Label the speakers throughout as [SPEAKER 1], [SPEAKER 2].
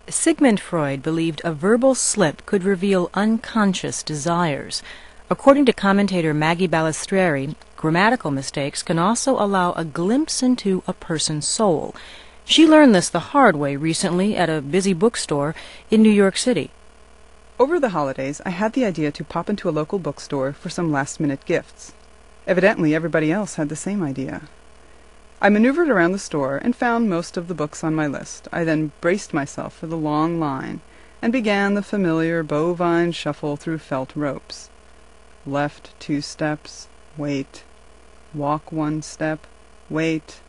[SPEAKER 1] Sigmund Freud believed a verbal slip could reveal unconscious desires. According to commentator Maggie Balistreri, grammatical mistakes can also allow a glimpse into a person's soul. She learned this the hard way recently at a busy bookstore in New York City.
[SPEAKER 2] Over the holidays, I had the idea to pop into a local bookstore for some last-minute gifts. Evidently, everybody else had the same idea. I maneuvered around the store and found most of the books on my list. I then braced myself for the long line and began the familiar bovine shuffle through felt ropes. Left 2 steps, wait. Walk 1 step, wait.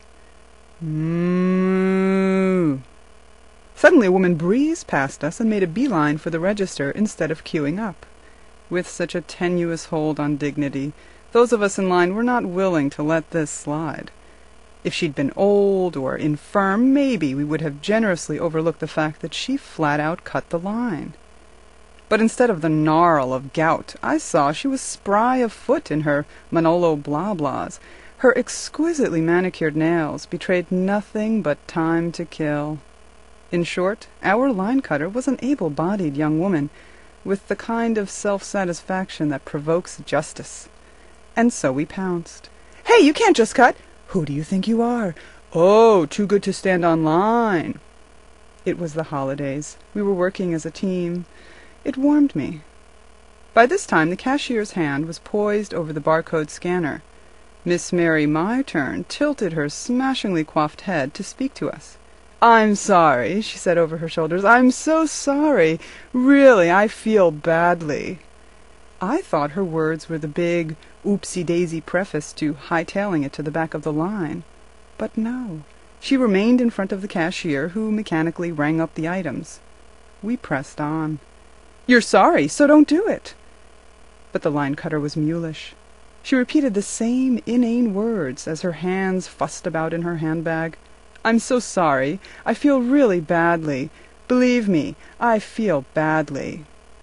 [SPEAKER 2] Moo. Suddenly a woman breezed past us and made a beeline for the register instead of queuing up. With such a tenuous hold on dignity, those of us in line were not willing to let this slide. If she'd been old or infirm, maybe we would have generously overlooked the fact that she flat-out cut the line. But instead of the gnarl of gout, I saw she was spry of foot in her Manolo blah-blahs. Her exquisitely manicured nails betrayed nothing but time to kill. In short, our line-cutter was an able-bodied young woman, with the kind of self-satisfaction that provokes justice. And so we pounced. "Hey, you can't just cut! Who do you think you are? Oh, too good to stand on line." It was the holidays. We were working as a team. It warmed me. By this time the cashier's hand was poised over the barcode scanner. Miss Mary My Turn tilted her smashingly coiffed head to speak to us. "I'm sorry," she said over her shoulders. "I'm so sorry. Really, I feel badly." I thought her words were the big, oopsie-daisy preface to hightailing it to the back of the line. But no. She remained in front of the cashier, who mechanically rang up the items. We pressed on. "You're sorry, so don't do it." But the line-cutter was mulish. She repeated the same inane words as her hands fussed about in her handbag. "I'm so sorry. I feel really badly. Believe me, I feel badly."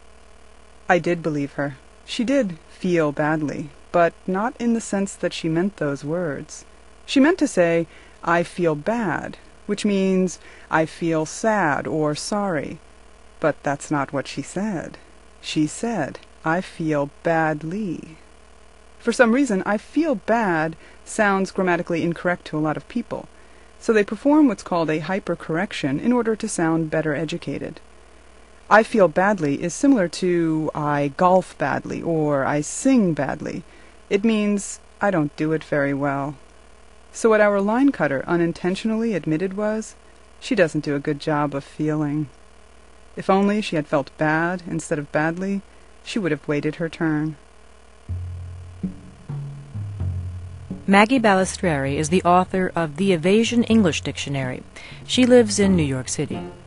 [SPEAKER 2] I did believe her. She did feel badly, but not in the sense that she meant those words. She meant to say, "I feel bad," which means I feel sad or sorry. But that's not what she said. She said, "I feel badly." For some reason, "I feel bad" sounds grammatically incorrect to a lot of people, so they perform what's called a hypercorrection in order to sound better educated. "I feel badly" is similar to "I golf badly" or "I sing badly." It means I don't do it very well. So what our line-cutter unintentionally admitted was, she doesn't do a good job of feeling. If only she had felt bad instead of badly, she would have waited her turn.
[SPEAKER 1] Maggie Balistreri is the author of The Evasion English Dictionary. She lives in New York City.